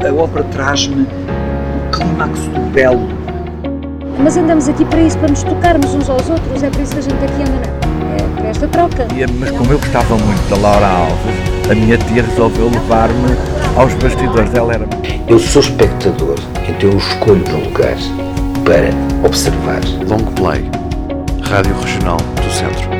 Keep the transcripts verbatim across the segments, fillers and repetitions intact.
a ópera traz-me o clímax do belo. Mas andamos aqui para isso, para nos tocarmos uns aos outros, é por isso que a gente aqui anda, não? É para esta troca. E, mas como eu gostava muito da Laura Alves, a minha tia resolveu levar-me aos bastidores dela. Era... Eu sou espectador, então eu escolho um lugar para observar. Long Play, Rádio Regional do Centro.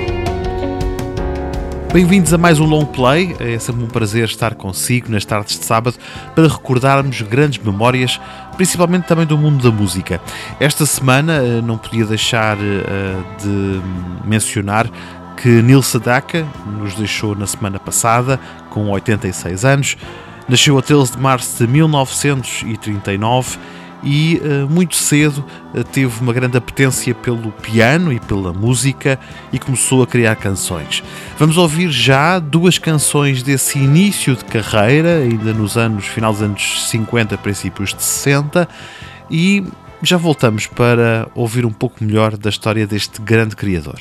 Bem-vindos a mais um Long Play. É sempre um prazer estar consigo nas tardes de sábado para recordarmos grandes memórias, principalmente também do mundo da música. Esta semana não podia deixar de mencionar que Neil Sedaka nos deixou na semana passada, com oitenta e seis anos. Nasceu a treze de março de mil novecentos e trinta e nove e uh, muito cedo uh, teve uma grande apetência pelo piano e pela música e começou a criar canções. Vamos ouvir já duas canções desse início de carreira, ainda nos anos, final dos anos cinquenta, princípios de sessenta, e já voltamos para ouvir um pouco melhor da história deste grande criador.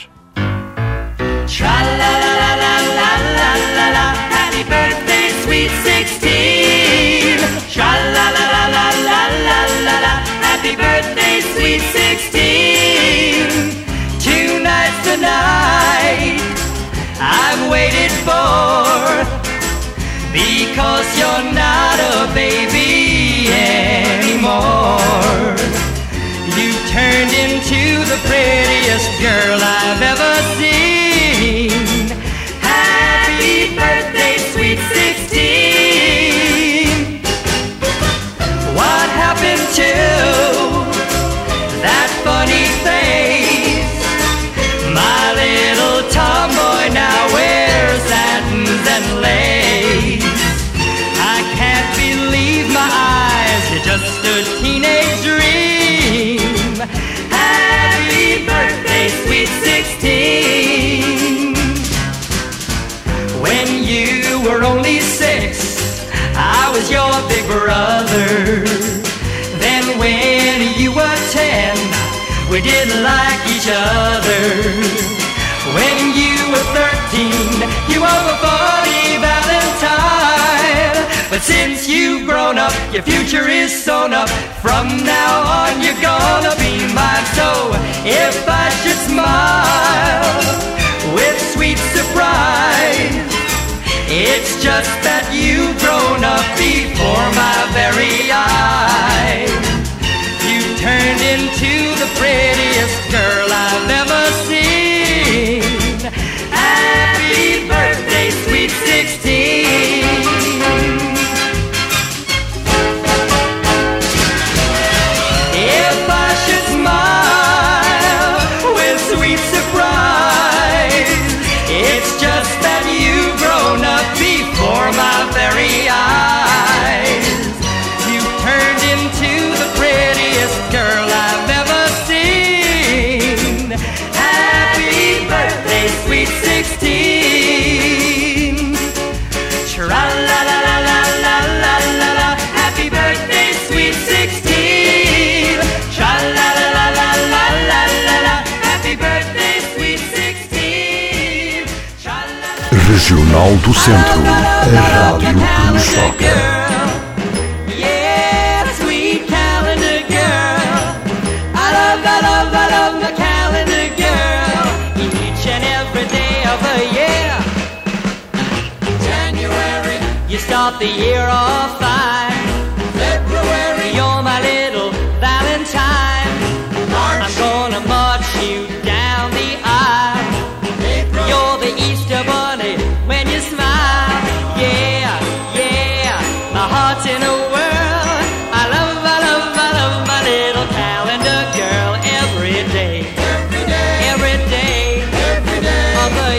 Happy birthday, sweet sixteen. Tra-la-la-la-la-la-la-la-la. Happy birthday, sweet sixteen. Tonight's the night I've waited for, because you're not a baby anymore. You turned into the prettiest girl I've ever seen. Happy birthday, sweet sixteen. What happened to that funny face? My little tomboy now wears satins and lace. I can't believe my eyes, you're just a teenage dream. Happy birthday, sweet sixteen. When you were only six, I was your big brother. Then when you were ten, we didn't like each other. When you were thirteen, you were a funny valentine. But since you've grown up, your future is sewn up. From now on, you're gonna be mine. So if I should smile with sweet surprise, it's just that you've grown up before my very eyes. You turned into the prettiest girl I've ever seen. Happy birthday, sweet sixteen. If I should smile with sweet surprise, it's just that you've grown up before my very eyes. You turned into the prettiest girl I've ever seen. Happy birthday, sweet sixteen. Tra-la-la-la-la-la-la-la-la. Happy birthday, sweet sixteen. Tra-la-la-la-la-la-la-la. Happy birthday, sweet sixteen. Regional do Centro, a rádio que nos toca. Yeah, sweet calendar girl. I love, I love, I love the calendar girl. Each and every day of the year. January, you start the year off fine. February, you're my little Valentine. March, I'm gonna march you down the aisle. April, you're the Easter bunny when you smile. Yeah, yeah, my heart's in a whirl. I love, I love, I love my little calendar girl. Every day, every day, every day, every day of the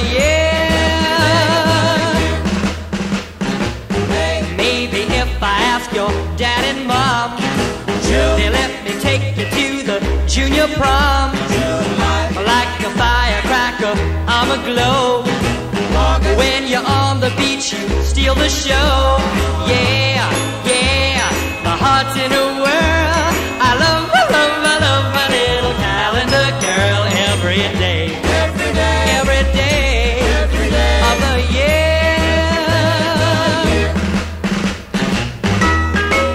year. Maybe if I ask your dad and mom, they'll let me take you to the junior prom. Like a firecracker, I'm aglow. When you're on the beach, you steal the show. Yeah, yeah, my heart's in a whirl. I love, I love, I love my little calendar girl. Every day, every day, every day, every day of the year.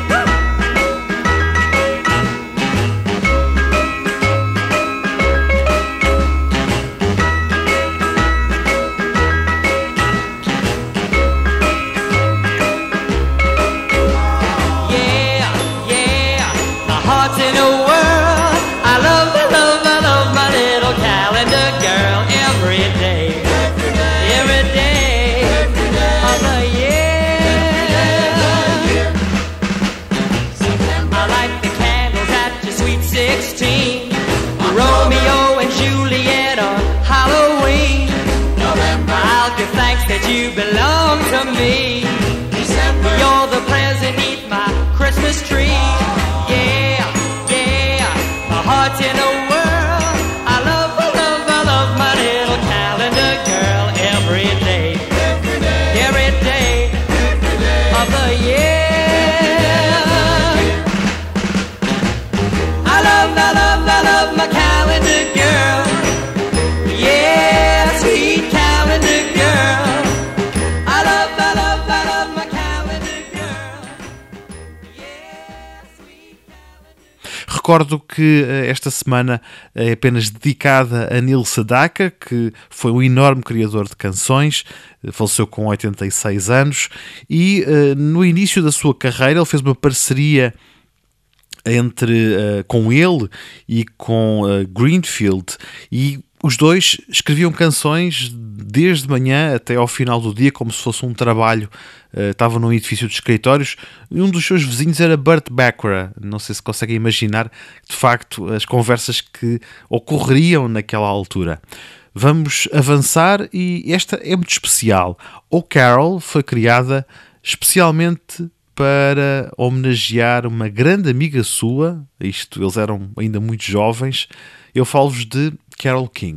Recordo que esta semana é apenas dedicada a Neil Sedaka, que foi um enorme criador de canções, faleceu com oitenta e seis anos, e no início da sua carreira ele fez uma parceria entre, uh, com ele e com uh, Greenfield, e os dois escreviam canções desde manhã até ao final do dia, como se fosse um trabalho. Uh, estavam num edifício de escritórios e um dos seus vizinhos era Burt Bacharach. Não sei se conseguem imaginar, de facto, as conversas que ocorreriam naquela altura. Vamos avançar e esta é muito especial. O Carol foi criada especialmente para homenagear uma grande amiga sua. Isto, eles eram ainda muito jovens. Eu falo-vos de Carole King.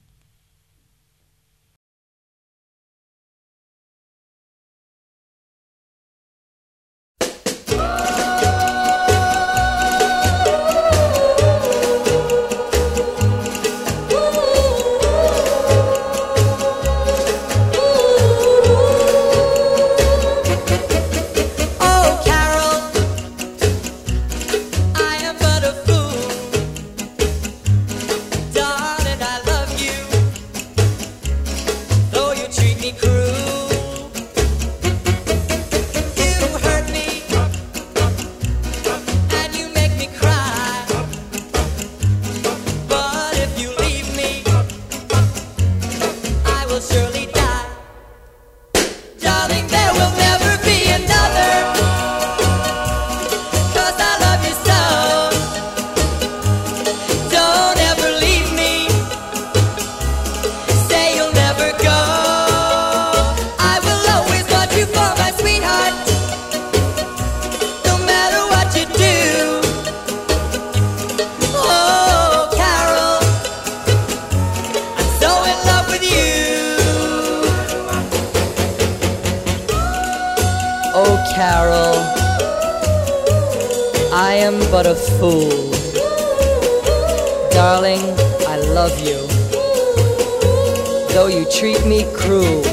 Carol, I am but a fool. Darling, I love you, though you treat me cruel.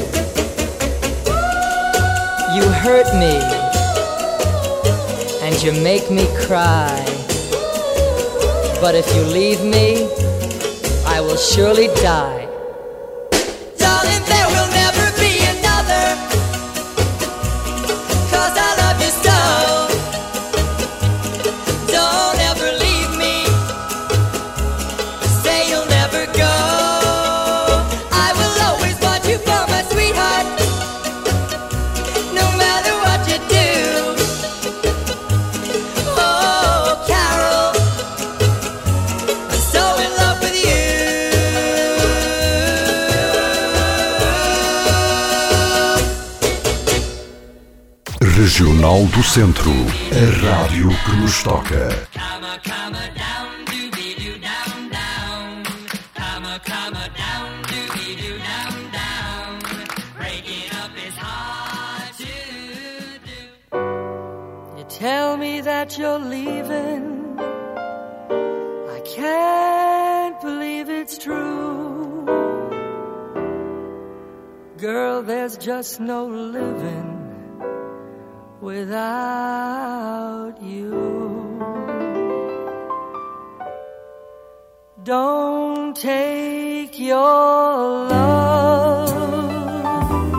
You hurt me, and you make me cry. But if you leave me, I will surely die. Darling, there will never be another, 'cause I love you so. Don't ever leave me, say you'll never go. I will always want you for my sweetheart, no matter what you do. Oh, Carol, I'm so in love with you. Regional do Centro, a rádio que nos toca. Come come down, doobie-doo down down. Come come down, doobie-doo down down. Breaking up is hard to do. You tell me that you're leaving, I can't believe it's true. Girl, there's just no living without you. Don't take your love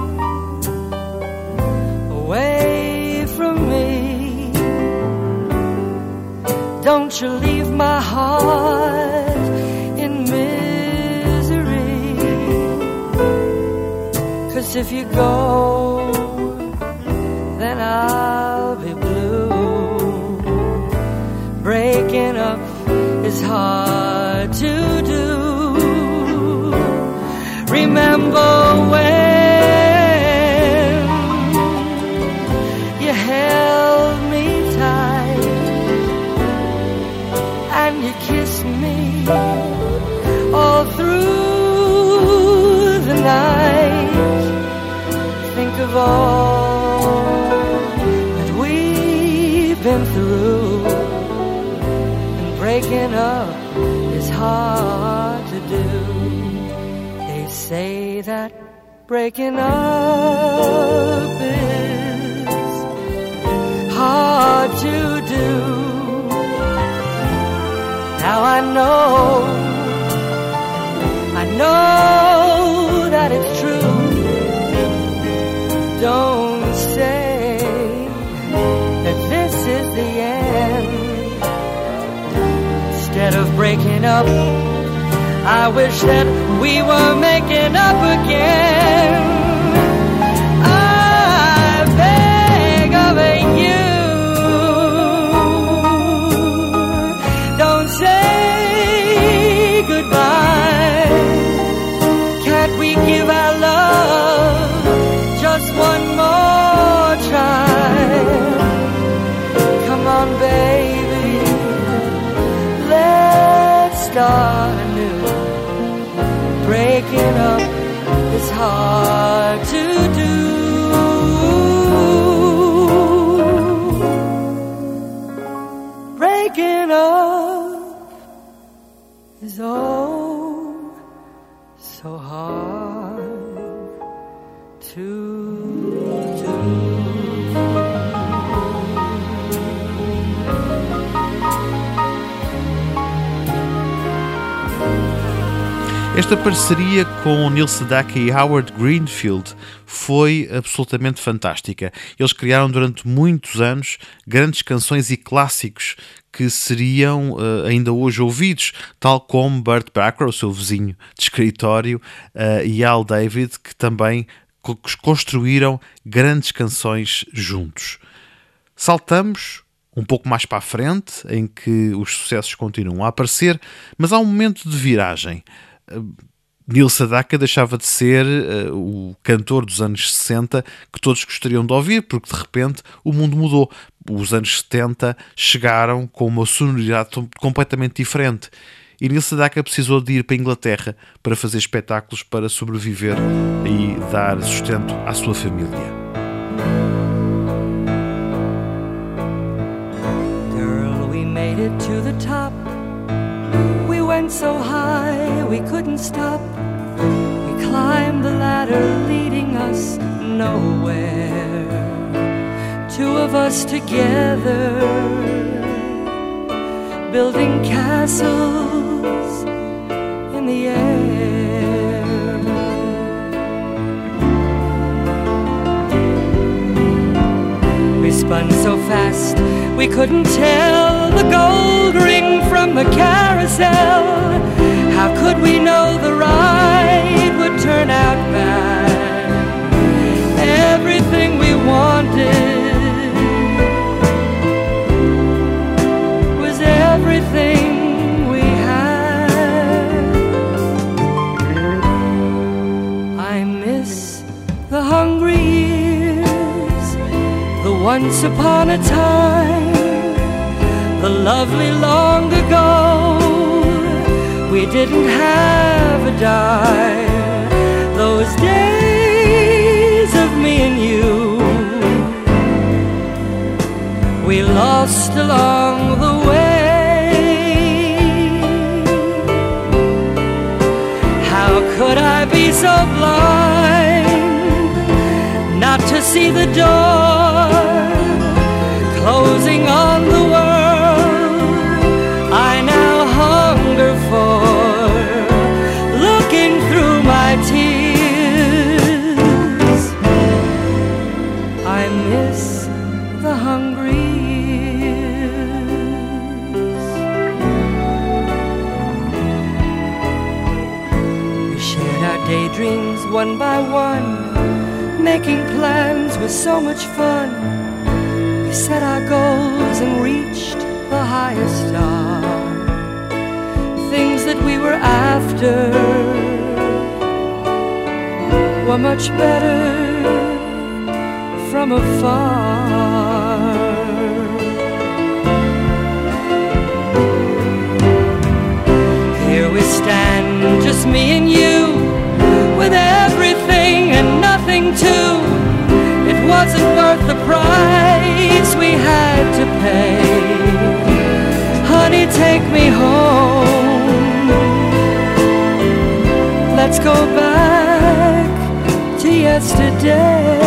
away from me. Don't you leave my heart in misery. 'Cause if you go, then I'll be blue. Breaking up is hard to do. Remember when you held me tight and you kissed me all through the night. Think of all been through, and breaking up is hard to do. They say that breaking up is hard to do. say that this is the end. Instead of breaking up, I wish that we were making up again. I beg of you, don't say goodbye. Can't we give our love just one more try? Come on, baby, let's start anew. Breaking up is hard to do. Breaking up is oh so hard to do. Esta parceria com Neil Sedaka e Howard Greenfield foi absolutamente fantástica. Eles criaram durante muitos anos grandes canções e clássicos que seriam uh, ainda hoje ouvidos, tal como Burt Bacharach, o seu vizinho de escritório, uh, e Al David, que também co- construíram grandes canções juntos. Saltamos um pouco mais para a frente, em que os sucessos continuam a aparecer, mas há um momento de viragem. Neil Sedaka deixava de ser uh, o cantor dos anos sessenta que todos gostariam de ouvir, porque de repente o mundo mudou. Os anos setenta chegaram com uma sonoridade completamente diferente e Neil Sedaka precisou de ir para a Inglaterra para fazer espetáculos para sobreviver e dar sustento à sua família. Girl, we made it to the top. We went so high we couldn't stop. We climbed the ladder leading us nowhere. Two of us together, building castles in the air. We spun so fast we couldn't tell the gold ring from the carousel. How could we know the ride would turn out bad? Everything we wanted was everything we had. I miss the hungry years, the once upon a time, the lovely long ago. We didn't have a dime. Those days of me and you, we lost along the way. How could I be so blind not to see the door closing on the world I now hunger for, looking through my tears? I miss the hungry years. We shared our daydreams one by one, making plans was so much fun. We set our goals and reached the highest star. Things that we were after were much better from afar. Here we stand, just me and you, with everything and nothing too. It wasn't worth the price we had to pay. Honey, take me home. Let's go back to yesterday.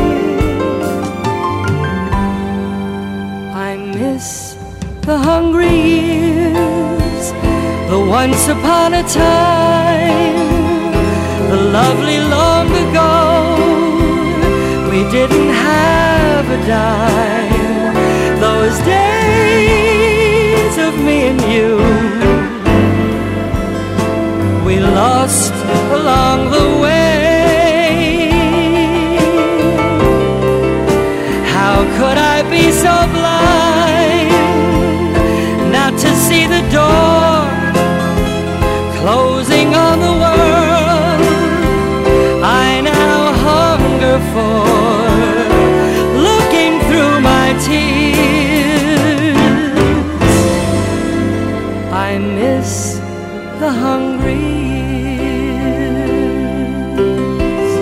I miss the hungry years, the once upon a time, the lovely long ago. We we didn't have a dime. Those days of me and you, we lost along the way. How could I be so blind not to see the door closing on the world I now hunger for, looking through my tears? I miss the hungry years.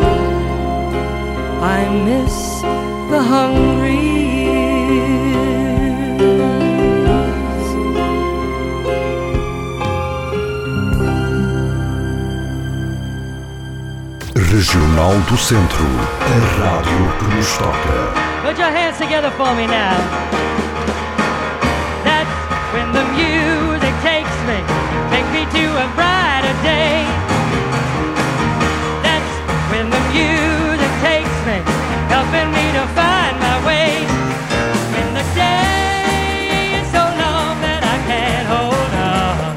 I miss the hungry years. Regional do Centro, a rádio que nos toca. Put your hands together for me now. That's when the music takes me, takes me to a brighter day. That's when the music takes me, helping me to find my way. When the day is so long that I can't hold on,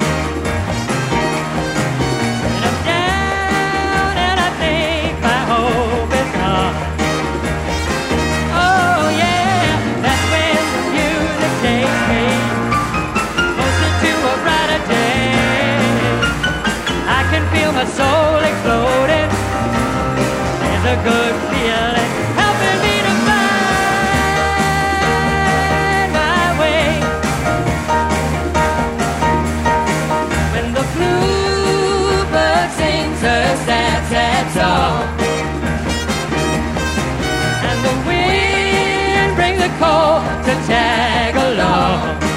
when I'm down and I think my hope is gone. Oh yeah, that's when the music takes me closer to a brighter day. I can feel my soul exploding. There's a good feeling helping me to find my way. When the bluebird sings her sad, sad song, and the wind brings the cold to tag along.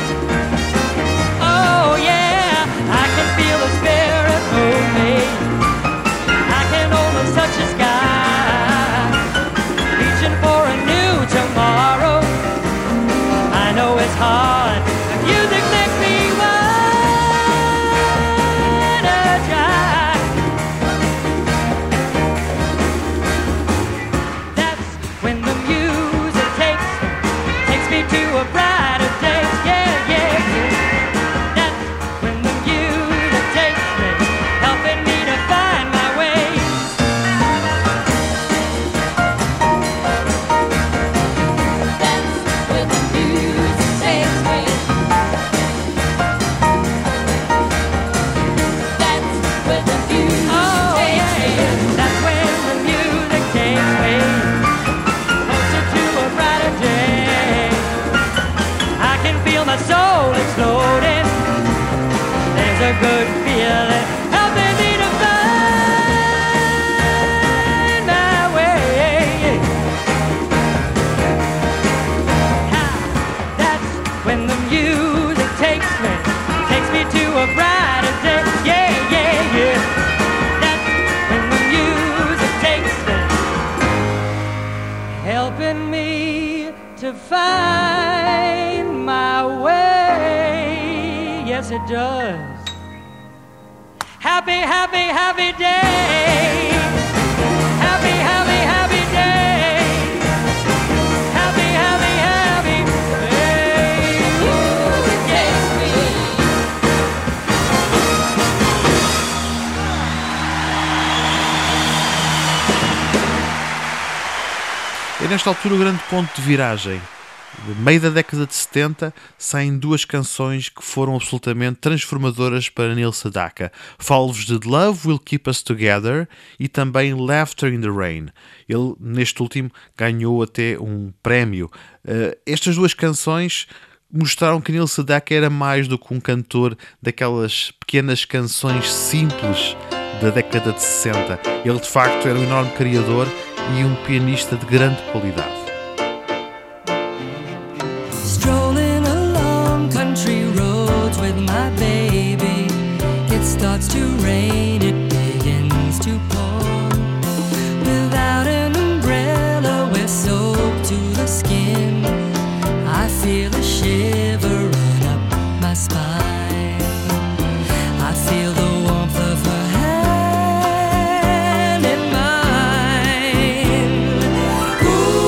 Oh yeah, I can feel the spirit move me. I can almost touch the sky, reaching for a new tomorrow. I know it's hard, the music makes me wanna try. That's when the music takes me, takes me to a brighter day. Yeah, yeah, yeah. That's when the music takes me, helping me to find my way. That's when the music takes me. That's when the music Oh takes yeah, me. yeah. That's when the music takes me closer to a brighter day. I can feel my soul exploding. There's a good feeling helping me to find my way. Ah, that's when the music takes me, takes me to a brighter day. Yeah, yeah, yeah. That's when the music takes me, helping me to find my way. Yes, it does. Happy, happy, happy day. Happy, happy, happy day. Happy, happy, happy day. Ooh, it takes me. É nesta altura o grande ponto de viragem. No meio da década de setenta, saem duas canções que foram absolutamente transformadoras para Neil Sedaka. Falo-vos de Love Will Keep Us Together e também Laughter in the Rain. Ele, neste último, ganhou até um prémio. Uh, estas duas canções mostraram que Neil Sedaka era mais do que um cantor daquelas pequenas canções simples da década de sessenta. Ele, de facto, era um enorme criador e um pianista de grande qualidade. Strolling along country roads with my baby. It starts to rain, it begins to pour. Without an umbrella, we're soaked to the skin. I feel a shiver run up my spine. I feel the warmth of her hand in mine. Ooh,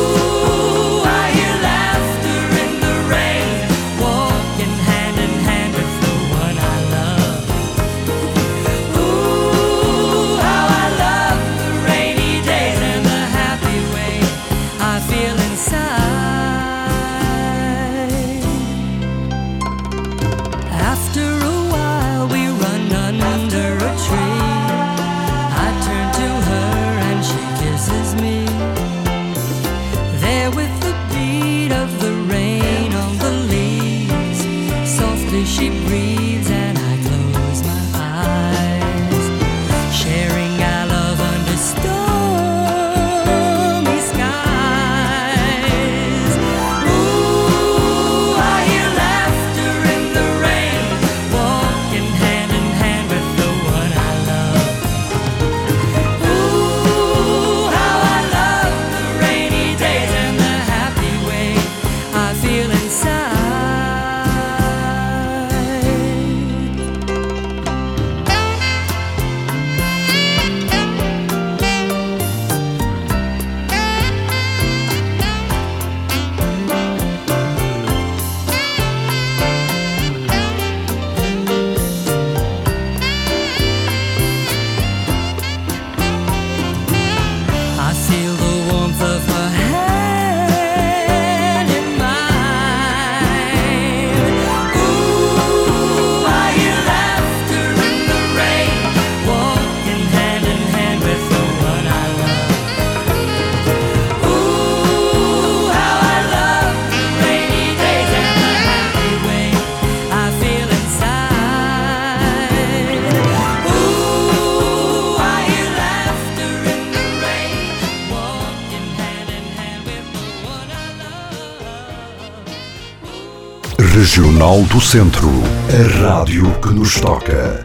Regional do Centro, a rádio que nos toca.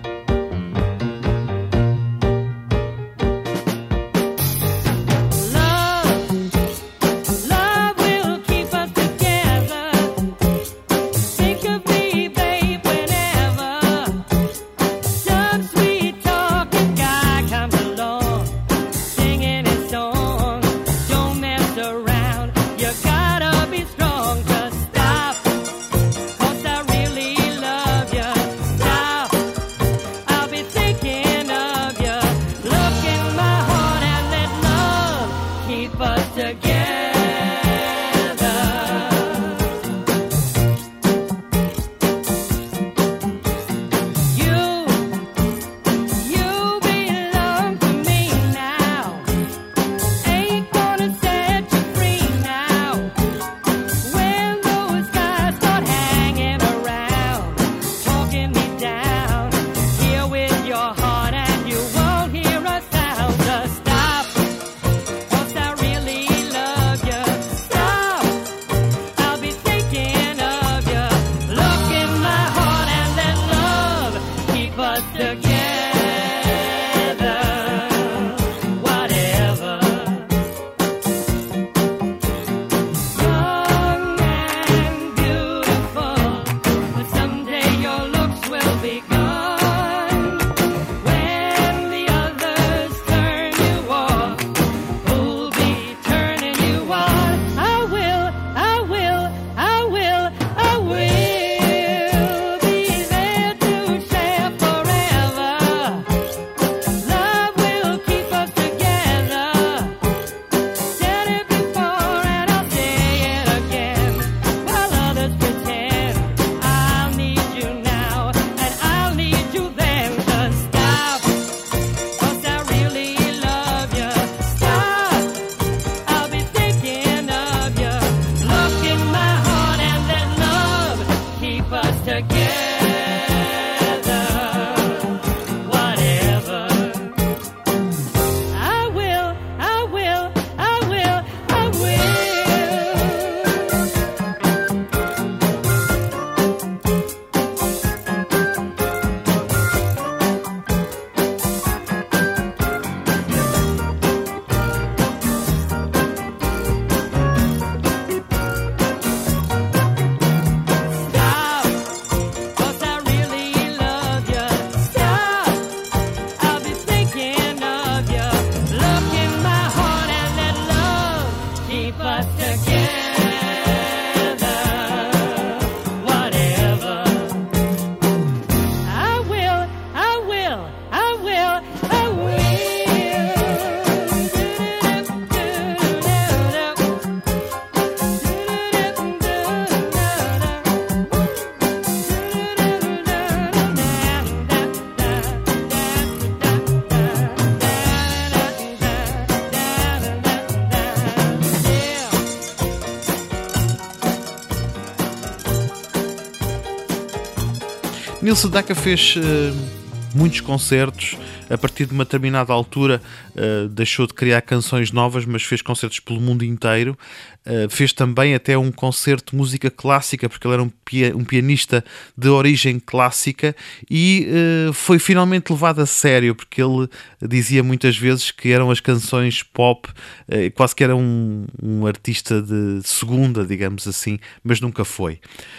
Neil Sedaka fez uh, muitos concertos. A partir de uma determinada altura uh, deixou de criar canções novas, mas fez concertos pelo mundo inteiro. Uh, fez também até um concerto de música clássica, porque ele era um, pia- um pianista de origem clássica, e uh, foi finalmente levado a sério, porque ele dizia muitas vezes que eram as canções pop, uh, quase que era um, um artista de segunda, digamos assim, mas nunca foi.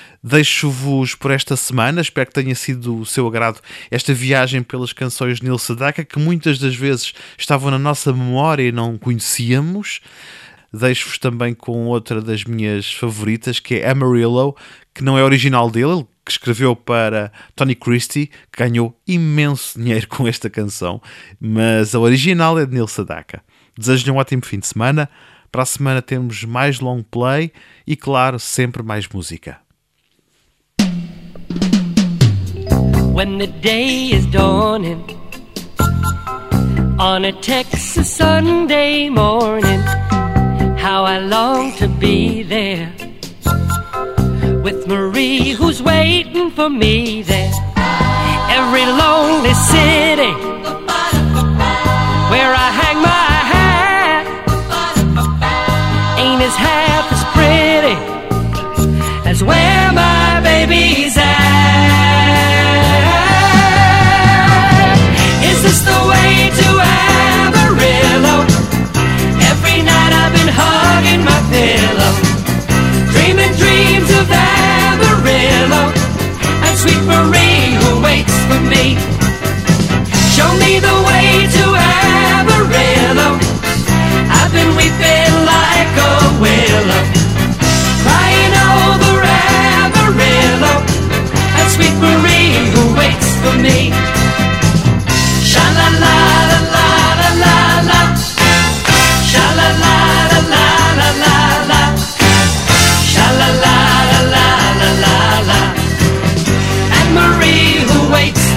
Deixo-vos por esta semana, espero que tenha sido do seu agrado esta viagem pelas canções de Neil Sedaka, que muitas das vezes estavam na nossa memória e não conhecíamos. Deixo-vos também com outra das minhas favoritas, que é Amarillo, que não é original dele, ele que escreveu para Tony Christie, que ganhou imenso dinheiro com esta canção, mas a original é de Neil Sedaka. Desejo-lhe um ótimo fim de semana. Para a semana temos mais long play e, claro, sempre mais música. When the day is dawning on a Texas Sunday morning, how I long to be there with Marie who's waiting for me there. Every lonely city where I hang my hat ain't as half as pretty as where my baby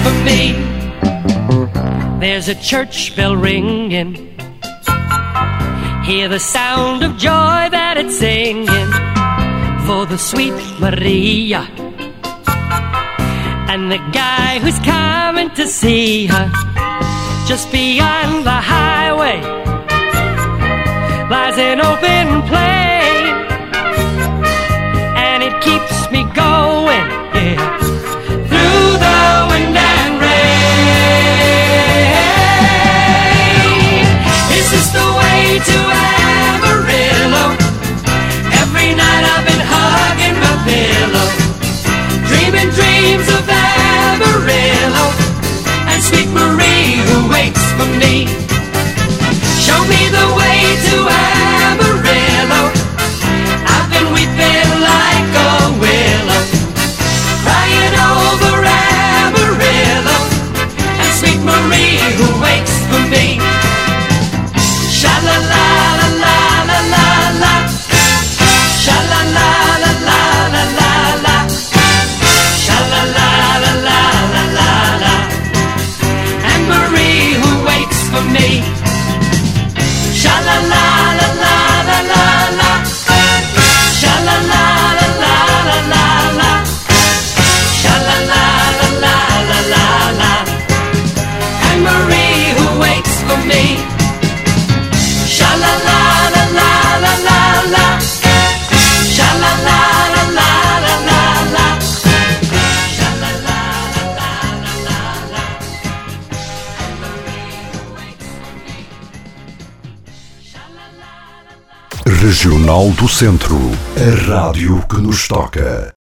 for me. There's a church bell ringing, hear the sound of joy that it's singing for the sweet Maria and the guy who's coming to see her. Just beyond the highway lies an open plain, and it keeps me going, yeah, through the wind and rain. Is this the way to Amarillo? Every night I've been hugging my pillow, dreaming dreams of Amarillo and sweet Marie who waits for me. Show me the way to Amarillo. I've been weeping like a willow, crying over Amarillo and sweet Marie who waits for me. Sha la la la la la la la, sha la la la la la la la, sha la la la la la la la, and Marie who waits for me. Sha la la la la la la la, sha la la la la la la la, sha la la la la la la la, and Marie who waits for me. Sha la la la la la la la, sha la la la la la la la, sha la la la la la la la, and Marie who waits for me. Regional do Centro, a rádio que nos toca.